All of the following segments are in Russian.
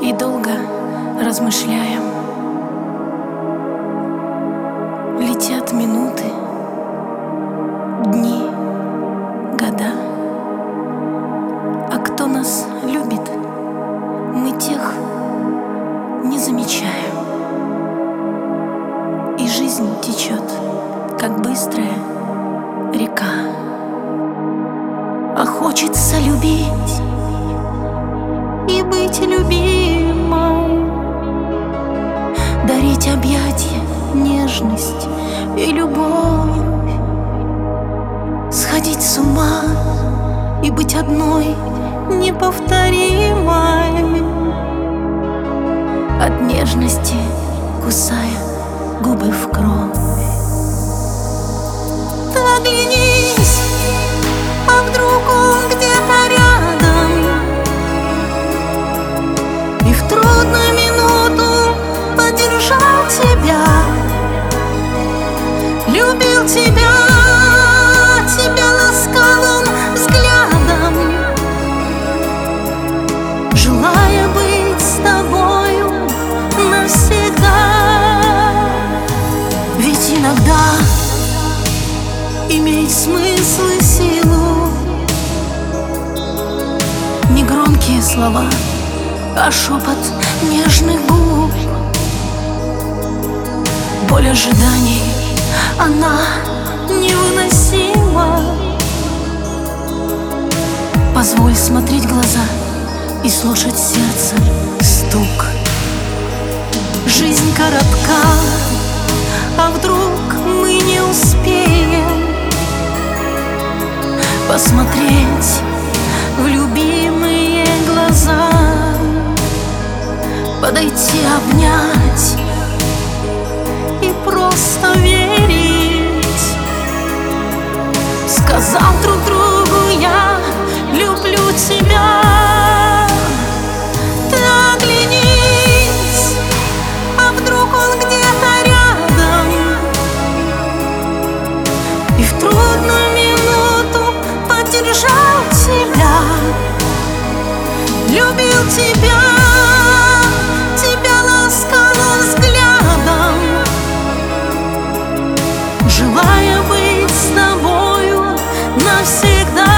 и долго размышляем. Летят минуты, дни, года. А кто нас любит, мы тех не замечаем. И жизнь течет, как быстрая река. А хочется любить и быть любимой, дарить объятия, нежность и любовь, сходить с ума и быть одной неповторимой, от нежности кусая губы в кровь. Ты оглянись, а вдруг он где-то рядом, и в трудную минуту поддержал тебя, любил тебя, тебя ласкал он взглядом, желая быть с тобою навсегда. Ведь иногда имеет смысл и силу не громкие слова, а шепот нежных губ. Боль ожиданий, она невыносима. Позволь смотреть в глаза и слушать сердце стук. Жизнь коротка, а вдруг мы не успеем посмотреть в любимые глаза, подойти, обнять и просто верить, сказав друг другу: я люблю тебя. Ты оглянись, а вдруг он где-то рядом, и в трудную минуту поддержал тебя, любил тебя, тебя ласкал он взглядом, желая быть с тобою навсегда.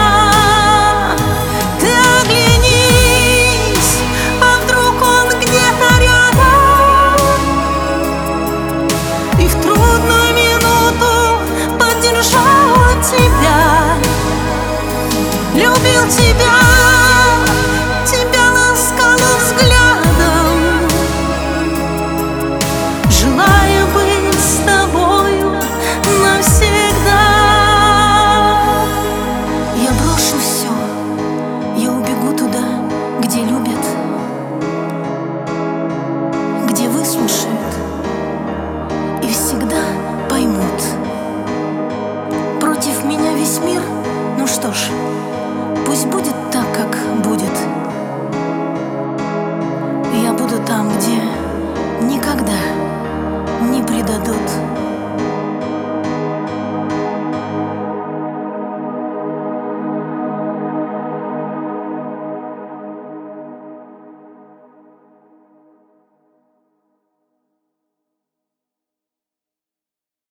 Ты оглянись, а вдруг он где-то рядом, и в трудную минуту поддержал тебя, любил тебя, тебя ласкал он взглядом, желая быть с тобою навсегда. Я брошу все, я убегу туда, где любят, где выслушают и всегда поймут. Против меня весь мир, ну что ж, пусть будет так, как будет. Я буду там, где никогда не предадут.